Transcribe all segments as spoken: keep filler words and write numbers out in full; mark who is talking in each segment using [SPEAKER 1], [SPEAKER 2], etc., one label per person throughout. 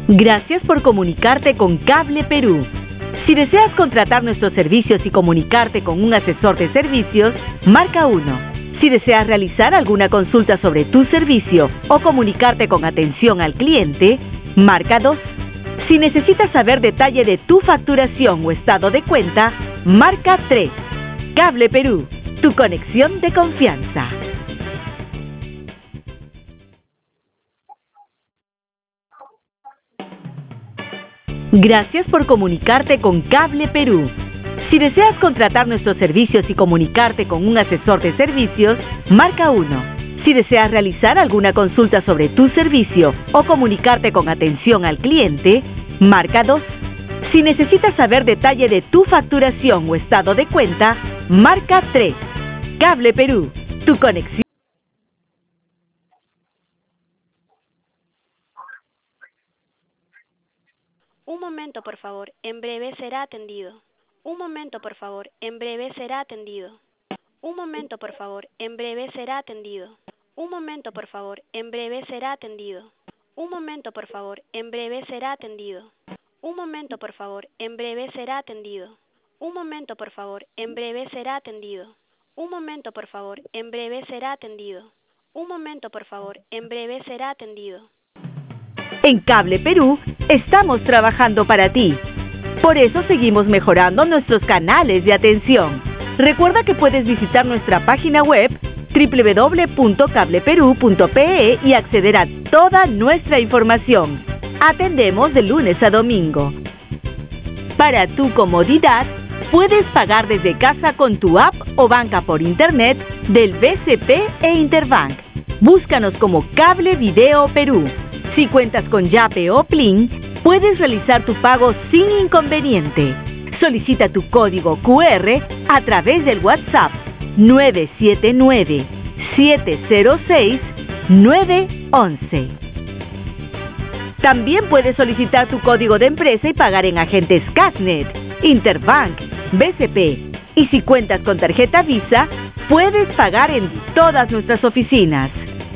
[SPEAKER 1] Gracias por comunicarte con Cable Perú. Si deseas contratar nuestros servicios y comunicarte con un asesor de servicios, marca uno. Si deseas realizar alguna consulta sobre tu servicio o comunicarte con atención al cliente, marca dos. Si necesitas saber detalle de tu facturación o estado de cuenta, marca tres. Cable Perú, tu conexión de confianza. Gracias por comunicarte con Cable Perú. Si deseas contratar nuestros servicios y comunicarte con un asesor de servicios, marca uno. Si deseas realizar alguna consulta sobre tu servicio o comunicarte con atención al cliente, marca dos. Si necesitas saber detalle de tu facturación o estado de cuenta, marca tres. Cable Perú, tu conexión.
[SPEAKER 2] Un momento, por favor. En breve será atendido. Un momento, por favor. En breve será atendido. Un momento, por favor. En breve será atendido. Un momento, por favor. En breve será atendido. Un momento, por favor. En breve será atendido. Un momento, por favor. En breve será atendido. Un momento, por favor. En breve será atendido. Un momento, por favor. En breve será atendido. Un momento, por favor. En breve será atendido.
[SPEAKER 1] En Cable Perú, estamos trabajando para ti. Por eso seguimos mejorando nuestros canales de atención. Recuerda que puedes visitar nuestra página web doble u doble u doble u punto cable perú punto pe e y acceder a toda nuestra información. Atendemos de lunes a domingo. Para tu comodidad, puedes pagar desde casa con tu app o banca por internet del B C P e Interbank. Búscanos como Cable Video Perú. Si cuentas con Yape o Plin, puedes realizar tu pago sin inconveniente. Solicita tu código cu erre a través del WhatsApp nueve siete nueve, siete cero seis, nueve once. También puedes solicitar tu código de empresa y pagar en agentes Casnet, Interbank, B C P. Y si cuentas con tarjeta Visa, puedes pagar en todas nuestras oficinas.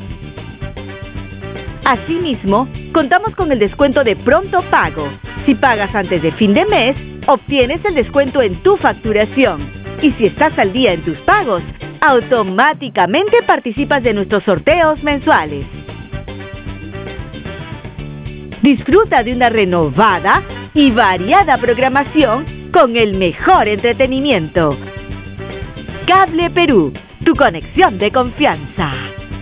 [SPEAKER 1] Asimismo, contamos con el descuento de pronto pago. Si pagas antes de fin de mes, obtienes el descuento en tu facturación. Y si estás al día en tus pagos, automáticamente participas de nuestros sorteos mensuales. Disfruta de una renovada y variada programación con el mejor entretenimiento. Cable Perú, tu conexión de confianza.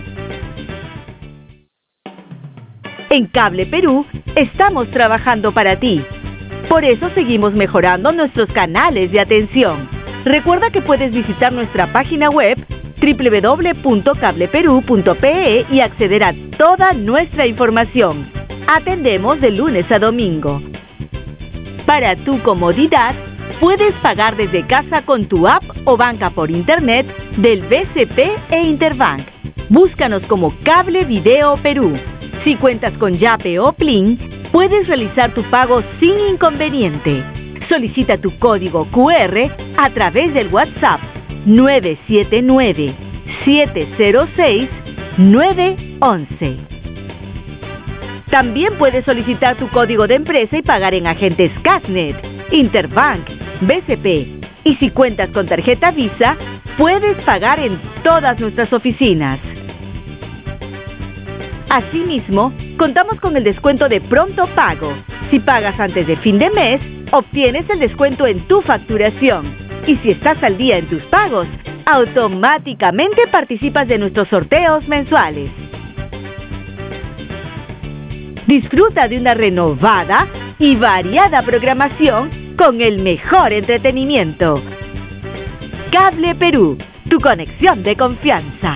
[SPEAKER 1] En Cable Perú, estamos trabajando para ti. Por eso seguimos mejorando nuestros canales de atención. Recuerda que puedes visitar nuestra página web doble u doble u doble u punto cable perú punto pe e y acceder a toda nuestra información. Atendemos de lunes a domingo. Para tu comodidad, puedes pagar desde casa con tu app o banca por internet del B C P e Interbank. Búscanos como Cable Video Perú. Si cuentas con Yape o Plin, puedes realizar tu pago sin inconveniente. Solicita tu código cu erre a través del WhatsApp nueve siete nueve, siete cero seis, nueve once. También puedes solicitar tu código de empresa y pagar en agentes Casnet, Interbank, B C P. Y si cuentas con tarjeta Visa, puedes pagar en todas nuestras oficinas. Asimismo, contamos con el descuento de pronto pago. Si pagas antes de fin de mes, obtienes el descuento en tu facturación. Y si estás al día en tus pagos, automáticamente participas de nuestros sorteos mensuales. Disfruta de una renovada y variada programación con el mejor entretenimiento. Cable Perú, tu conexión de confianza.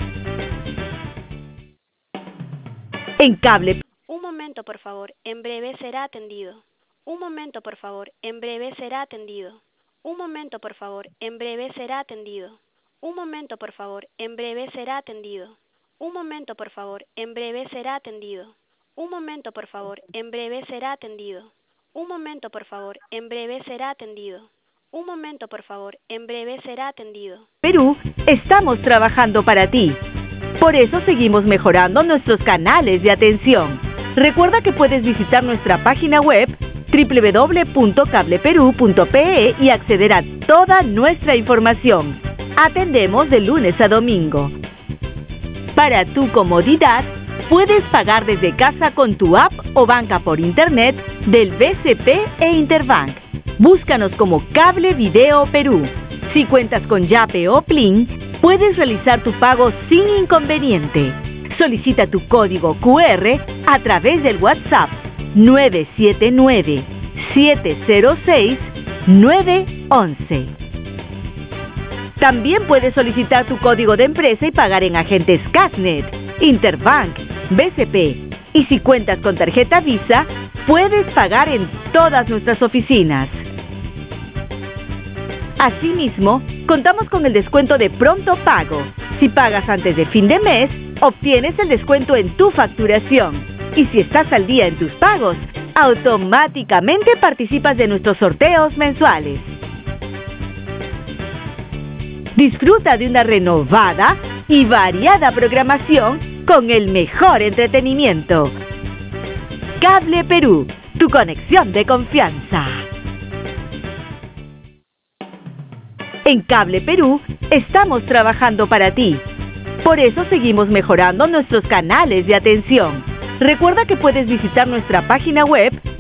[SPEAKER 1] En Cable.
[SPEAKER 2] Un momento, por favor. En breve será atendido. Un momento, por favor. En breve será atendido. Un momento, por favor. En breve será atendido. Un momento, por favor. En breve será atendido. Un momento, por favor. En breve será atendido. Un momento, por favor. En breve será atendido. Un momento, por favor. En breve será atendido. Un momento, por favor. En breve será atendido.
[SPEAKER 1] Perú, estamos trabajando para ti. Por eso seguimos mejorando nuestros canales de atención. Recuerda que puedes visitar nuestra página web doble u doble u doble u punto cable perú punto pe e y acceder a toda nuestra información. Atendemos de lunes a domingo. Para tu comodidad, puedes pagar desde casa con tu app o banca por internet del B C P e Interbank. Búscanos como Cable Video Perú. Si cuentas con Yape o Plin, puedes realizar tu pago sin inconveniente. Solicita tu código cu erre a través del WhatsApp nueve siete nueve, siete cero seis, nueve once. También puedes solicitar tu código de empresa y pagar en agentes Casnet, Interbank, B C P. Y si cuentas con tarjeta Visa, puedes pagar en todas nuestras oficinas. Asimismo, contamos con el descuento de pronto pago. Si pagas antes de fin de mes, obtienes el descuento en tu facturación. Y si estás al día en tus pagos, automáticamente participas de nuestros sorteos mensuales. Disfruta de una renovada y variada programación con el mejor entretenimiento. Cable Perú, tu conexión de confianza. En Cable Perú estamos trabajando para ti. Por eso seguimos mejorando nuestros canales de atención. Recuerda que puedes visitar nuestra página web